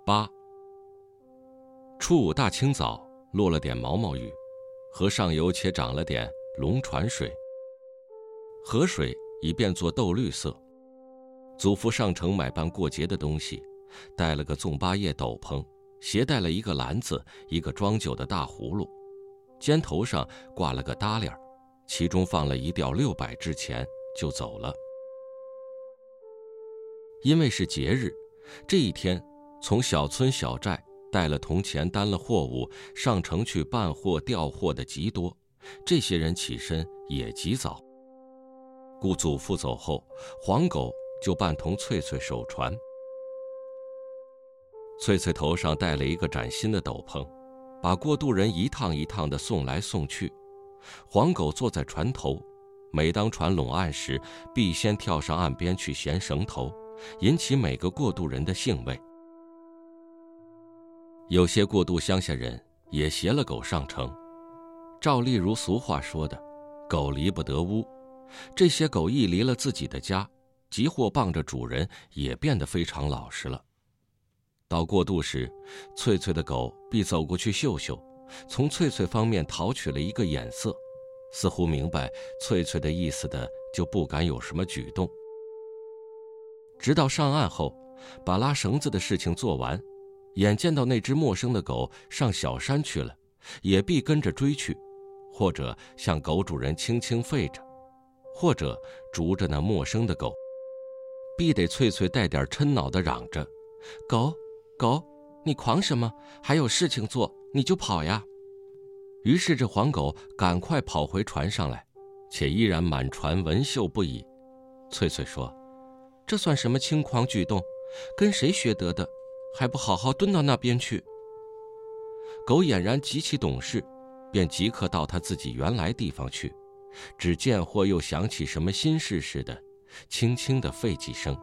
8。初五大清早，落了点毛毛雨，河上游且涨了点龙船水，河水已变作豆绿色。祖父上城买办过节的东西，带了个纵八叶斗篷，携带了一个篮子，一个装酒的大葫芦，肩头上挂了个搭链，其中放了一吊600支钱，就走了。因为是节日，这一天从小村小寨带了铜钱，担了货物，上城去办货调货的极多，这些人起身也极早。故祖父走后，黄狗就伴同翠翠守船。翠翠头上戴了一个崭新的斗篷，把过渡人一趟一趟地送来送去。黄狗坐在船头，每当船拢岸时，必先跳上岸边去衔绳头，引起每个过渡人的兴味。有些过渡乡下人也携了狗上城，照例如俗话说的，狗离不得屋。这些狗一离了自己的家，即或傍着主人，也变得非常老实了。到过渡时，翠翠的狗必走过去嗅嗅，从翠翠方面讨取了一个眼色，似乎明白翠翠的意思的，就不敢有什么举动。直到上岸后，把拉绳子的事情做完，眼见到那只陌生的狗上小山去了，也必跟着追去，或者向狗主人轻轻吠着，或者逐着那陌生的狗，必得翠翠带点嗔恼地嚷着：狗狗，你狂什么？还有事情做，你就跑呀！于是这黄狗赶快跑回船上来，且依然满船闻嗅不已。翠翠说：这算什么轻狂举动？跟谁学得的？还不好好蹲到那边去。狗俨然极其懂事，便即刻到他自己原来地方去，只见或又想起什么心事似的，轻轻地吠几声。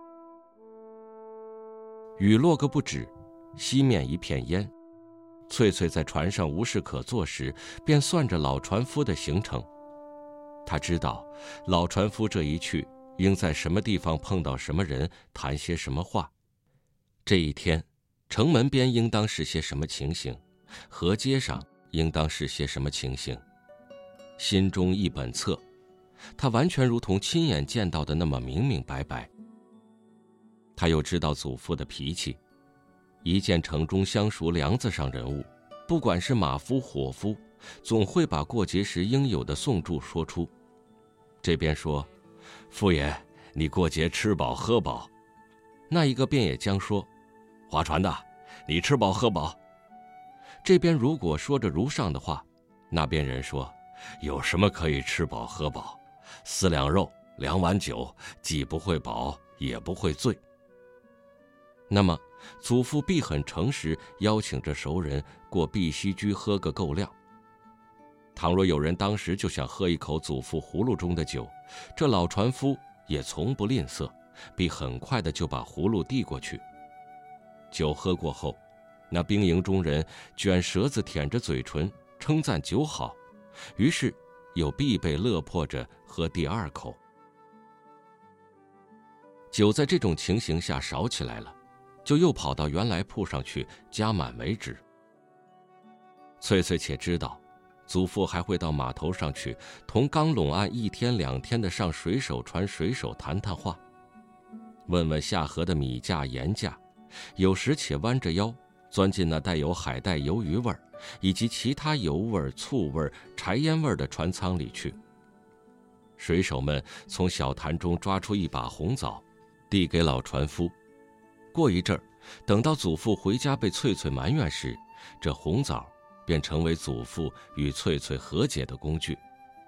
雨落个不止，西面一片烟。翠翠在船上无事可做时，便算着老船夫的行程。他知道老船夫这一去，应在什么地方碰到什么人，谈些什么话。这一天，城门边应当是些什么情形，河街上应当是些什么情形，心中一本册，他完全如同亲眼见到的那么明明白白。他又知道祖父的脾气，一见城中相熟梁子上人物，不管是马夫伙夫，总会把过节时应有的颂祝说出。这边说：父爷，你过节吃饱喝饱。那一个便也将说：划船的，你吃饱喝饱。这边如果说着如上的话，那边人说：有什么可以吃饱喝饱？4两肉2碗酒，既不会饱也不会醉。那么祖父必很诚实，邀请这熟人过碧溪居喝个够量。倘若有人当时就想喝一口祖父葫芦中的酒，这老船夫也从不吝啬，必很快的就把葫芦递过去。酒喝过后，那兵营中人卷舌子舔着嘴唇，称赞酒好，于是又必被勒迫着喝第2口。酒在这种情形下少起来了，就又跑到原来铺上去，加满为止。翠翠且知道祖父还会到码头上去，同刚拢岸1天2天的上水手船水手谈谈话，问问下河的米价盐价，有时且弯着腰钻进那带有海带鱿鱼味以及其他油味醋味柴烟味的船舱里去。水手们从小坛中抓出一把红枣，递给老船夫。过一阵儿，等到祖父回家被翠翠埋怨时，这红枣便成为祖父与翠翠和解的工具。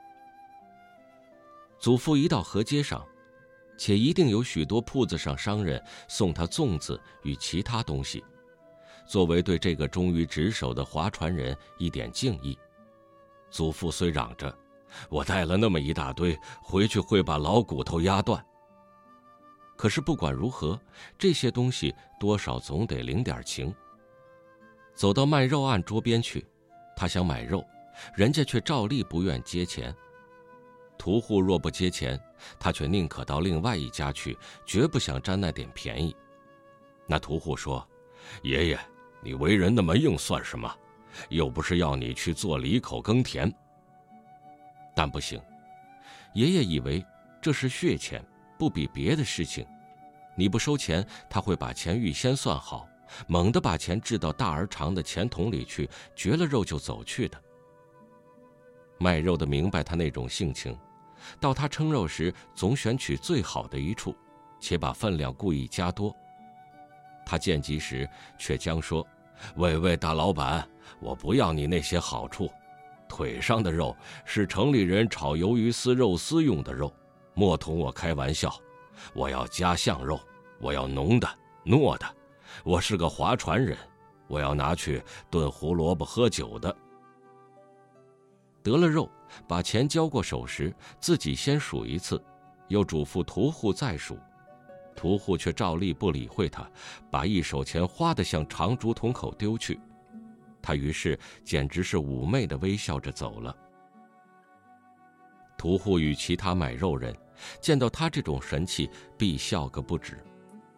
祖父一到河街上，且一定有许多铺子上商人送他粽子与其他东西，作为对这个忠于职守的划船人一点敬意。祖父虽嚷着我带了那么一大堆，回去会把老骨头压断，可是不管如何，这些东西多少总得领点情。走到卖肉案桌边去，他想买肉，人家却照例不愿接钱。屠户若不接钱，他却宁可到另外一家去，绝不想占那点便宜。那屠户说： 爷爷，你为人那么硬算什么？又不是要你去做里口耕田。”但不行，爷爷以为这是血钱，不比别的事情。你不收钱，他会把钱预先算好，猛地把钱掷到大而长的钱桶里去，绝了肉就走去的。卖肉的明白他那种性情，到他称肉时，总选取最好的一处，且把分量故意加多。他见急时，却将说：“喂，大老板，我不要你那些好处，腿上的肉是城里人炒鱿鱼丝肉丝用的肉，莫同我开玩笑。我要家巷肉，我要浓的糯的，我是个划船人，我要拿去炖胡萝卜喝酒的。”得了肉，把钱交过手时，自己先数一次，又嘱咐屠户再数。屠户却照例不理会他，把一手钱哗地向长竹筒口丢去。他于是简直是妩媚地微笑着走了。屠户与其他买肉人见到他这种神气，必笑个不止。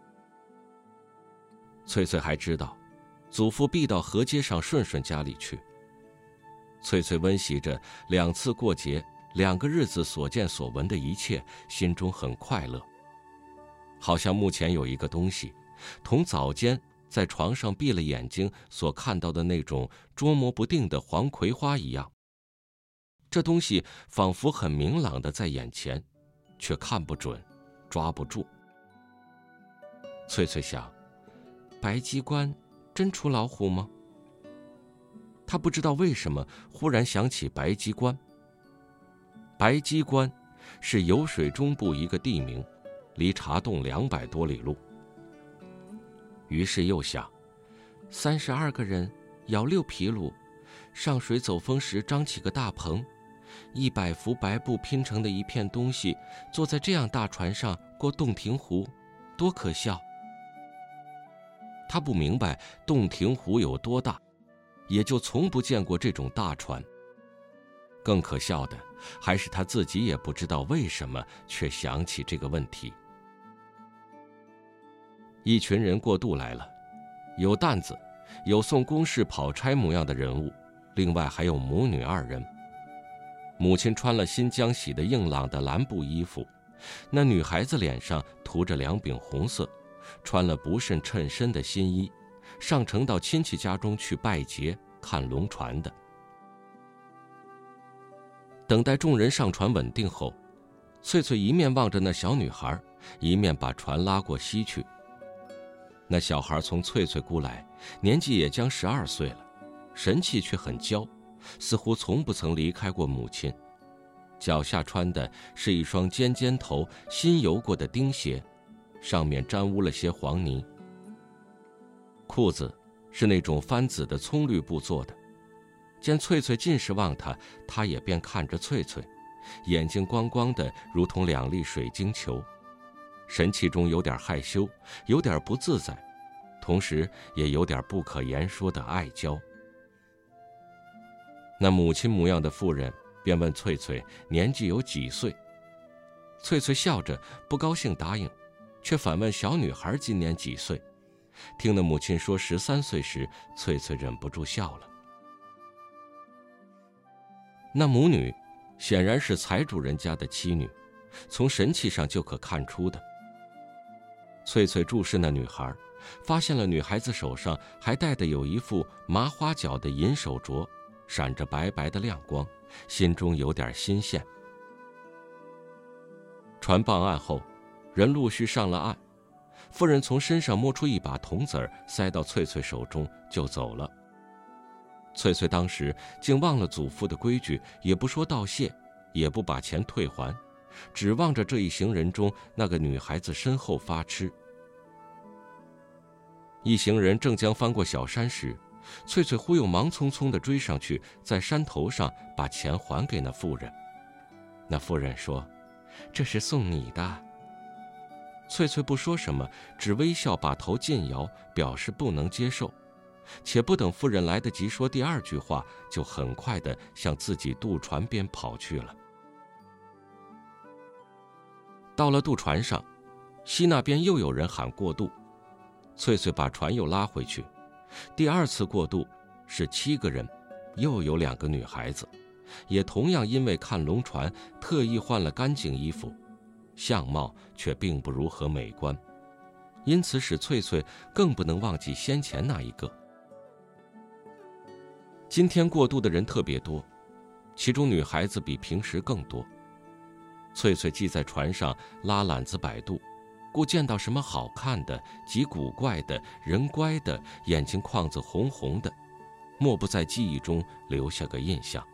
翠翠还知道，祖父必到河街上顺顺家里去。翠翠温习着2次过节2个日子所见所闻的一切，心中很快乐。好像目前有一个东西，同早间在床上闭了眼睛所看到的那种捉摸不定的黄葵花一样。这东西仿佛很明朗的在眼前，却看不准，抓不住。翠翠想，白鸡关真出老虎吗？他不知道为什么忽然想起白鸡关。白鸡关是酉水中部一个地名，离茶洞200多里路。于是又想，32个人摇6匹橹，上水走风时张起个大棚，100幅白布拼成的一片东西，坐在这样大船上过洞庭湖，多可笑。他不明白洞庭湖有多大，也就从不见过这种大船。更可笑的还是他自己也不知道为什么却想起这个问题。一群人过渡来了，有担子，有送公事跑差模样的人物，另外还有母女2人。母亲穿了新浆洗的硬朗的蓝布衣服，那女孩子脸上涂着2柄红色，穿了不甚衬身的新衣，上城到亲戚家中去拜节看龙船的。等待众人上船稳定后，翠翠一面望着那小女孩，一面把船拉过溪去。那小孩从翠翠姑来，年纪也将12岁了，神气却很娇，似乎从不曾离开过母亲。脚下穿的是一双尖尖头新油过的钉鞋，上面沾污了些黄泥。裤子是那种番紫的葱绿布做的。见翠翠尽是望他，他也便看着翠翠，眼睛光光的，如同2粒水晶球，神气中有点害羞，有点不自在，同时也有点不可言说的爱娇。那母亲模样的妇人便问翠翠年纪有几岁。翠翠笑着不高兴答应，却反问小女孩今年几岁。听了母亲说13岁时，翠翠忍不住笑了。那母女显然是财主人家的妻女，从神气上就可看出的。翠翠注视那女孩，发现了女孩子手上还戴的有一副麻花角的银手镯，闪着白白的亮光，心中有点新鲜。船傍岸后，人陆续上了岸，妇人从身上摸出一把铜子儿，塞到翠翠手中就走了。翠翠当时竟忘了祖父的规矩，也不说道谢，也不把钱退还，只望着这一行人中那个女孩子身后发痴。一行人正将翻过小山时，翠翠忽又忙匆匆地追上去，在山头上把钱还给那妇人。那妇人说：“这是送你的。”翠翠不说什么，只微笑把头近摇，表示不能接受。且不等妇人来得及说第2句话，就很快地向自己渡船边跑去了。到了渡船上，西那边又有人喊过渡。 翠翠把船又拉回去。第二次过渡是7个人，又有2个女孩子，也同样因为看龙船特意换了干净衣服，相貌却并不如何美观，因此使翠翠更不能忘记先前那一个。今天过渡的人特别多，其中女孩子比平时更多。翠翠既在船上拉揽子摆渡，故见到什么好看的、极古怪的、人乖的、眼睛眶子红红的，莫不在记忆中留下个印象。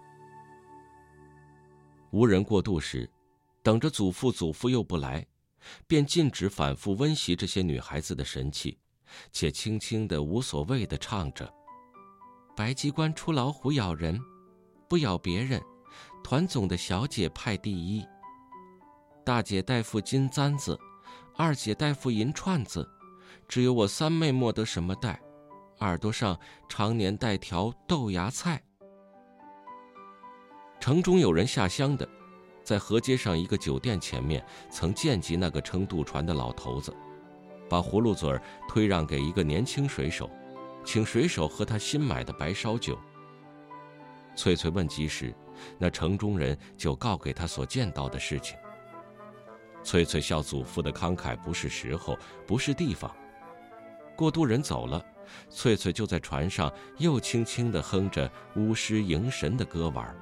无人过渡时，等着祖父又不来，便禁止反复温习这些女孩子的神气，且轻轻地无所谓地唱着：白鸡关出老虎咬人，不咬别人，团总的小姐派第一。大姐带副金簪子，二姐带副银串子，只有我3妹没得什么带，耳朵上常年带条豆芽菜。城中有人下乡的，在河街上一个酒店前面曾见及那个撑渡船的老头子，把葫芦嘴推让给一个年轻水手，请水手喝他新买的白烧酒。翠翠问及时，那城中人就告给他所见到的事情。翠翠笑祖父的慷慨不是时候，不是地方。过渡人走了，翠翠就在船上又轻轻地哼着巫师迎神的歌玩。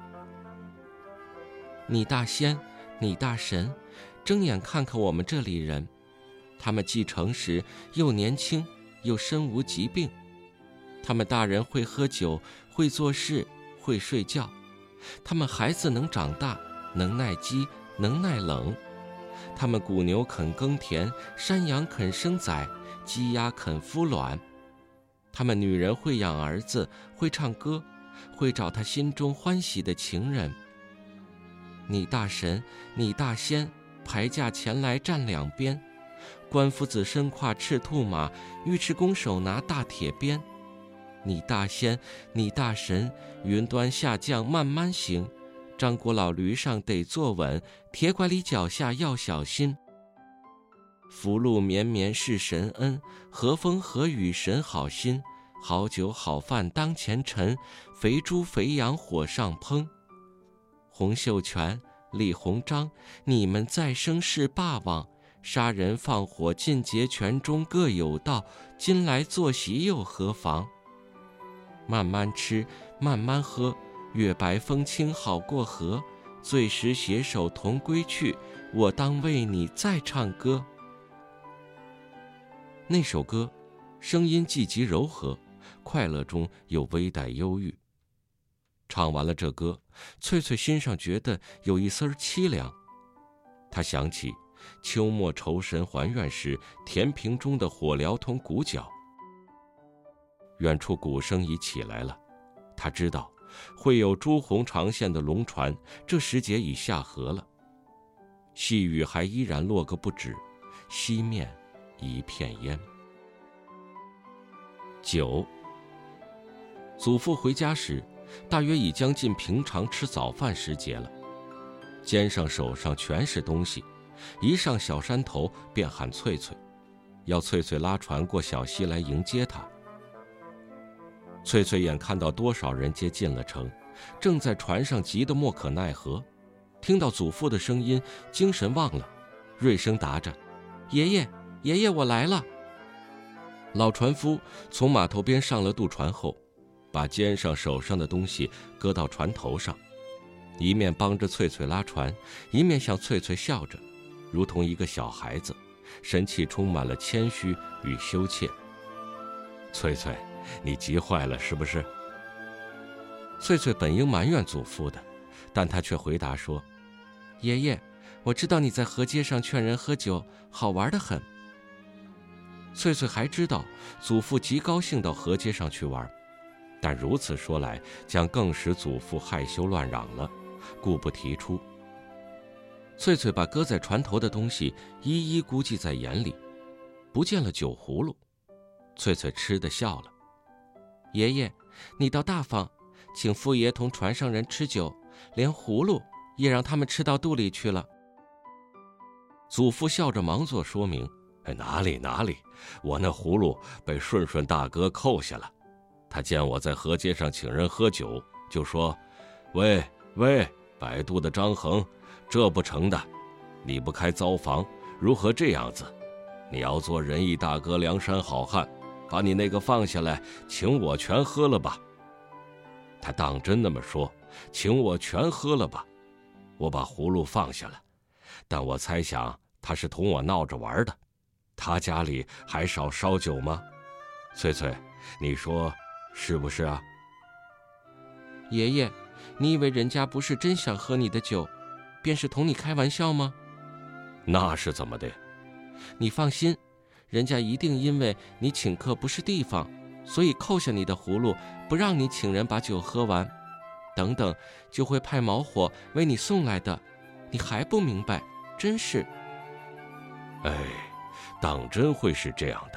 你大仙，你大神，睁眼看看我们这里人，他们既诚实又年轻又身无疾病，他们大人会喝酒，会做事，会睡觉，他们孩子能长大，能耐饥，能耐冷，他们谷牛肯耕田，山羊肯生崽，鸡鸭肯孵卵，他们女人会养儿子，会唱歌，会找他心中欢喜的情人。你大神，你大仙，排驾前来站两边，关夫子身跨赤兔马，尉迟恭手拿大铁鞭。你大仙，你大神，云端下降慢慢行，张果老驴上得坐稳，铁拐李脚下要小心。福禄绵绵是神恩，和风和雨神好心，好酒好饭当前陈，肥猪肥羊火上烹。洪秀全、李鸿章，你们再生是霸王，杀人放火尽节权中各有道，今来坐席又何妨？慢慢吃，慢慢喝，月白风清好过河，醉时携手同归去，我当为你再唱歌。那首歌声音既极柔和，快乐中又微带忧郁。唱完了这歌，翠翠心上觉得有一丝凄凉。她想起秋末酬神还愿时田坪中的火燎同鼓角。远处鼓声已起来了，她知道会有朱红长线的龙船，这时节已下河了。细雨还依然落个不止，西面一片烟。9，祖父回家时，大约已将近平常吃早饭时节了，肩上手上全是东西，一上小山头便喊翠翠，要翠翠拉船过小溪来迎接他。翠翠眼看到多少人皆进了城，正在船上急得莫可奈何，听到祖父的声音，精神忘了，锐声答着：爷爷，爷爷，我来了。老船夫从码头边上了渡船后，把肩上手上的东西搁到船头上，一面帮着翠翠拉船，一面向翠翠笑着，如同一个小孩子，神气充满了谦虚与羞怯。翠翠，你急坏了是不是？翠翠本应埋怨祖父的，但她却回答说：爷爷，我知道你在河街上劝人喝酒，好玩得很。翠翠还知道祖父极高兴到河街上去玩，但如此说来，将更使祖父害羞乱嚷了，故不提出。翠翠把搁在船头的东西一一估计在眼里，不见了酒葫芦。翠翠吃得笑了：爷爷，你倒大方，请父爷同船上人吃酒，连葫芦也让他们吃到肚里去了。祖父笑着忙作说明， 哪里哪里，我那葫芦被顺顺大哥扣下了。他见我在河街上请人喝酒，就说：喂，摆渡的张衡，这不成的，你不开糟房，如何这样子？你要做仁义大哥，梁山好汉，把你那个放下来，请我全喝了吧。他当真那么说，请我全喝了吧。我把葫芦放下了，但我猜想他是同我闹着玩的。他家里还少烧酒吗？翠翠，你说是不是啊？ 爷爷，你以为人家不是真想喝你的酒，便是同你开玩笑吗？ 那是怎么的？ 你放心，人家一定因为你请客不是地方，所以扣下你的葫芦，不让你请人把酒喝完，等等就会派毛火为你送来的。你还不明白，真是。 哎，当真会是这样的。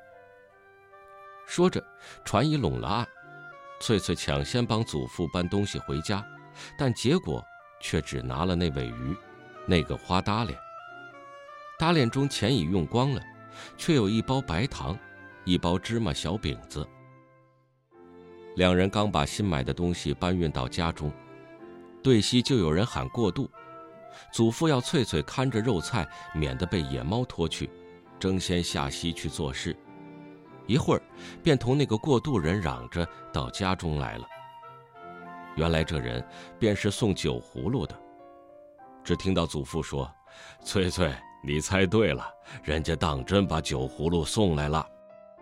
说着，船已拢了岸，翠翠抢先帮祖父搬东西回家，但结果却只拿了那尾鱼，那个花搭脸。搭脸中钱已用光了，却有一包白糖，一包芝麻小饼子。两人刚把新买的东西搬运到家中，对西就有人喊过渡。祖父要翠翠看着肉菜，免得被野猫拖去，争先下西去做事。一会儿便同那个过渡人嚷着到家中来了。原来这人便是送酒葫芦的。只听到祖父说：翠翠，你猜对了，人家当真把酒葫芦送来了。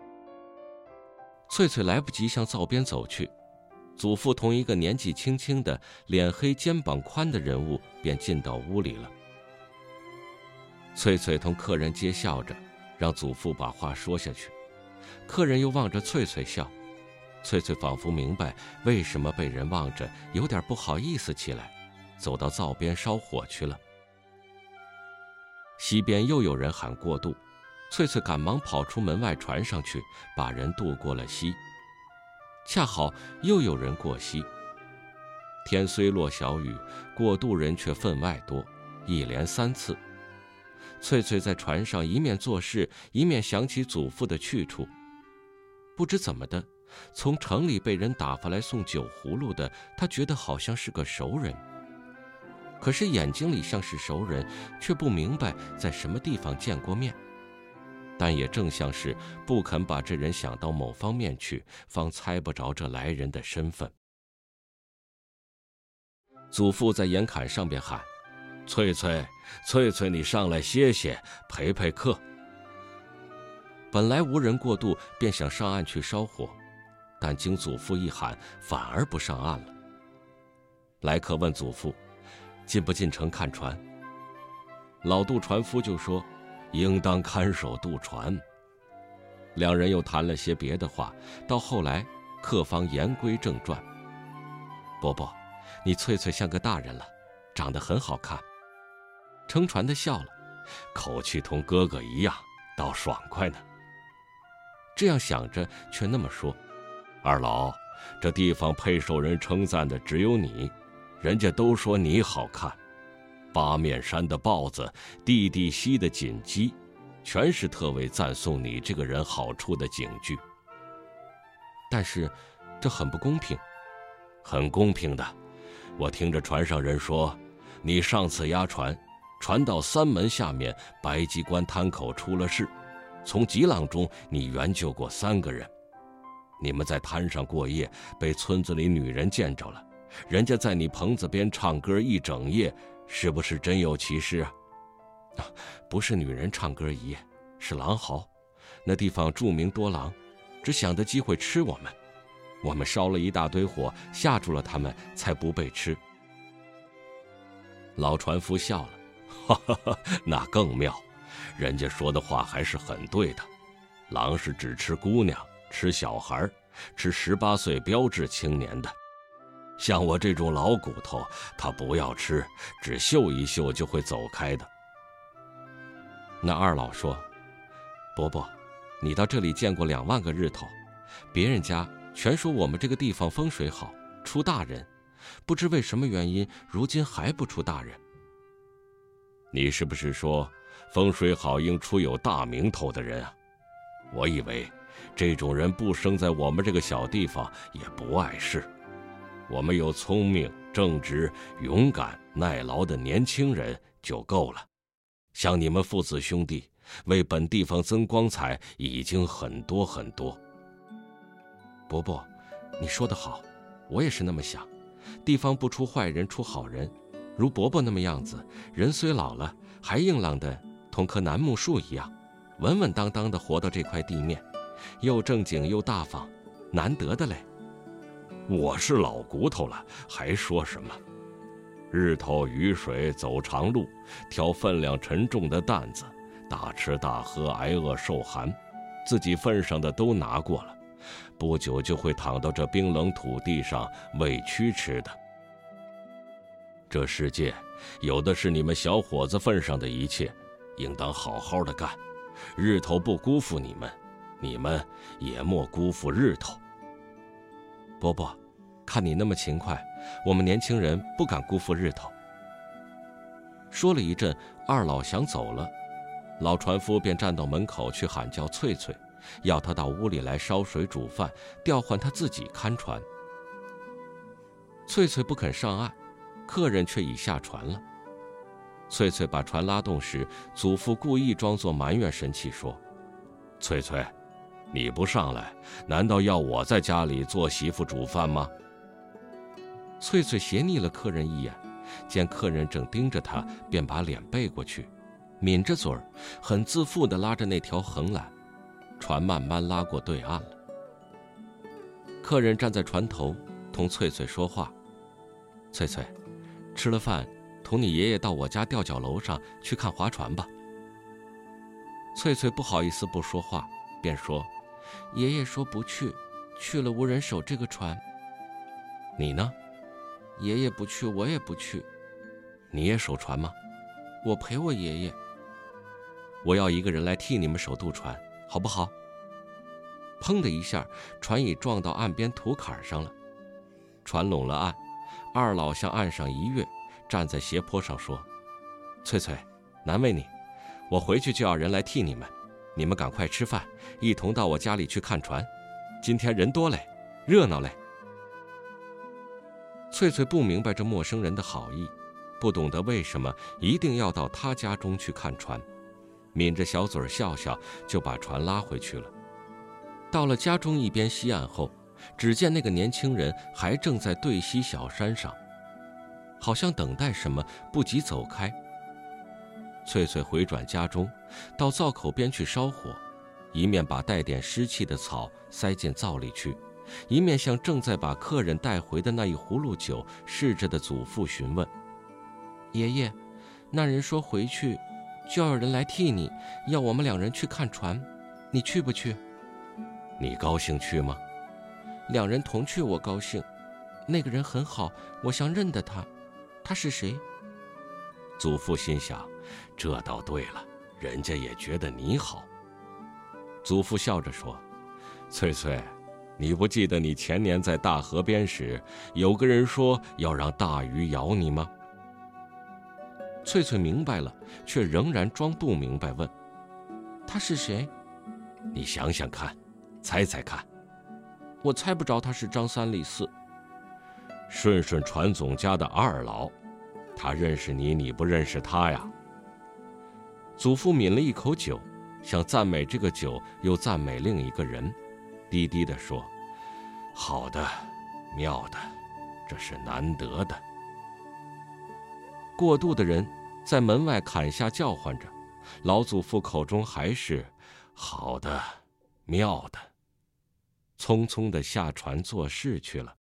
翠翠来不及向灶边走去，祖父同一个年纪轻轻的、脸黑肩膀宽的人物便进到屋里了。翠翠同客人接笑着，让祖父把话说下去。客人又望着翠翠笑，翠翠仿佛明白为什么被人望着，有点不好意思起来，走到灶边烧火去了。西边又有人喊过渡，翠翠赶忙跑出门外船上去，把人渡过了溪。恰好又有人过溪。天虽落小雨，过渡人却分外多，一连3次。翠翠在船上一面做事，一面想起祖父的去处。不知怎么的，从城里被人打发来送酒葫芦的，她觉得好像是个熟人。可是眼睛里像是熟人，却不明白在什么地方见过面。但也正像是不肯把这人想到某方面去，方猜不着这来人的身份。祖父在岩坎上边喊：翠翠，翠翠，你上来歇歇，陪陪客。本来无人过渡，便想上岸去烧火，但经祖父一喊，反而不上岸了。来客问祖父：进不进城看船？老渡船夫就说：应当看守渡船。两人又谈了些别的话，到后来客方言归正传：伯伯，你翠翠像个大人了，长得很好看。撑船的笑了，口气同哥哥一样，倒爽快呢。这样想着，却那么说：二老，这地方配受人称赞的只有你，人家都说你好看。八面山的豹子，地地溪的锦鸡，全是特为赞颂你这个人好处的警句。但是这很不公平。很公平的，我听着船上人说，你上次押船，船到三门下面白鸡关滩口出了事，从急浪中你援救过3个人。你们在滩上过夜，被村子里女人见着了，人家在你棚子边唱歌一整夜，是不是真有其事啊？不是女人唱歌一夜，是狼嚎。那地方著名多狼，只想得机会吃我们。我们烧了一大堆火，吓住了他们，才不被吃。老船夫笑了，哈哈哈，那更妙。人家说的话还是很对的。狼是只吃姑娘，吃小孩，吃18岁标致青年的。像我这种老骨头，他不要吃，只嗅一嗅就会走开的。那二老说：伯伯，你到这里见过2万个日头，别人家全说我们这个地方风水好，出大人，不知为什么原因，如今还不出大人。你是不是说风水好应出有大名头的人啊！我以为这种人不生在我们这个小地方也不碍事。我们有聪明、正直、勇敢、耐劳的年轻人就够了。像你们父子兄弟，为本地方增光彩已经很多很多。 伯伯，你说得好，我也是那么想。地方不出坏人，出好人。如伯伯那么样子，人虽老了，还硬朗的同棵楠木树一样，稳稳当当的活到这块地面，又正经又大方，难得的嘞。 我是老骨头了，还说什么？日头雨水走长路，挑分量沉重的担子，大吃大喝，挨饿受寒，自己份上的都拿过了，不久就会躺到这冰冷土地上喂蛆吃的。这世界有的是你们小伙子份上的一切，应当好好的干。日头不辜负你们，你们也莫辜负日头。 伯伯，看你那么勤快，我们年轻人不敢辜负日头。说了一阵，二老想走了，老船夫便站到门口去喊叫翠翠，要他到屋里来烧水煮饭，调换他自己看船。翠翠不肯上岸，客人却已下船了。翠翠把船拉动时，祖父故意装作埋怨神气说：“ 翠翠，你不上来，难道要我在家里做媳妇煮饭吗？” 翠翠斜睨了客人一眼，见客人正盯着他，便把脸背过去，抿着嘴儿，很自负地拉着那条横缆，船慢慢拉过对岸了。客人站在船头，同翠翠说话：“翠翠，吃了饭，同你爷爷到我家吊脚楼上去看划船吧。”翠翠不好意思不说话，便说：“爷爷说不去，去了无人守这个船。”“你呢？”“爷爷不去，我也不去。”“你也守船吗？”“我陪我爷爷。”“我要一个人来替你们守渡船，好不好？”砰的一下，船已撞到岸边土坎上了。船拢了岸，二老向岸上一跃，站在斜坡上说：“翠翠，难为你，我回去就要人来替你们，你们赶快吃饭，一同到我家里去看船。今天人多嘞，热闹嘞。”翠翠不明白这陌生人的好意，不懂得为什么一定要到他家中去看船，抿着小嘴笑笑，就把船拉回去了。到了家中一边西岸后，只见那个年轻人还正在对西小山上，好像等待什么，不及走开。翠翠回转家中，到灶口边去烧火，一面把带点湿气的草塞进灶里去，一面向正在把客人带回的那一葫芦酒试着的祖父询问：“爷爷，那人说回去就要有人来替你，要我们两人去看船，你去不去？”“ 你高兴去吗？”“ 两人同去，我高兴。那个人很好，我想认得他。他是谁？” 祖父心想，这倒对了，人家也觉得你好。祖父笑着说：“翠翠，你不记得你前年在大河边时，有个人说要让大鱼咬你吗？” 翠翠明白了，却仍然装不明白，问：“他是谁？”“ 你想想看，猜猜看。”“ 我猜不着他是张三李四。”“ 顺顺船总家的二老，他认识你，你不认识他呀？” 祖父抿了一口酒，想赞美这个酒，又赞美另一个人，低低地说：“ 好的，妙的，这是难得的。” 过渡的人在门外砍下叫唤着，老祖父口中还是好的，妙的，匆匆地下船做事去了。